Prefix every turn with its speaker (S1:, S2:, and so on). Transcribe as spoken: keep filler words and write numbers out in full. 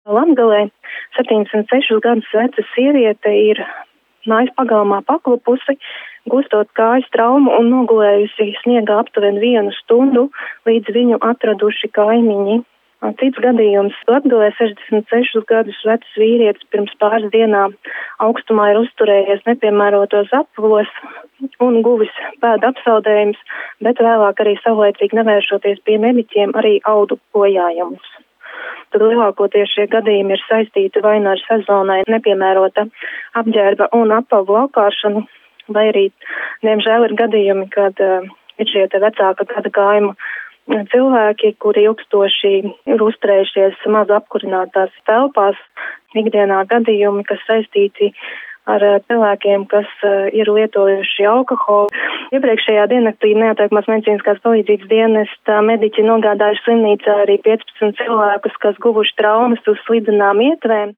S1: Latgalē septiņdesmit sešus gadus veca sieviete ir mājas pagalmā paklupusi, gūstot kājas traumu un nogulējusi sniegā aptuveni vienu stundu, līdz viņu atraduši kaimiņi. Cits gadījums Latgalē sešdesmit sešus gadus vecs vīrietis pirms pāris dienām augstumā ir uzturējies nepiemērotos apavos un guvis pēdu apsaudējumus, bet vēlāk arī savlaicīgi nevēršoties pie mediķiem arī audu bojājumus. Tad lielākoties šie gadījumi ir saistīti vai nu ar sezonai nepiemērota apģērba un apavu valkāšanu, vai arī, diemžēl, ir gadījumi, kad uh, ir šie te vecāka gada gājuma cilvēki, kuri ilgstoši ir uzturējušies maz apkurinātās telpās, ikdienā gadījumi, kas saistīti ar cilvēkiem, kas ir lietojuši alkoholu. Iepriekšējā diennaktī neatliekamās medicīniskās palīdzības dienesta mediķi nogādājuši slimnīcā arī piecpadsmit cilvēkus, kas guvuši traumas uz slidenām ietvēm.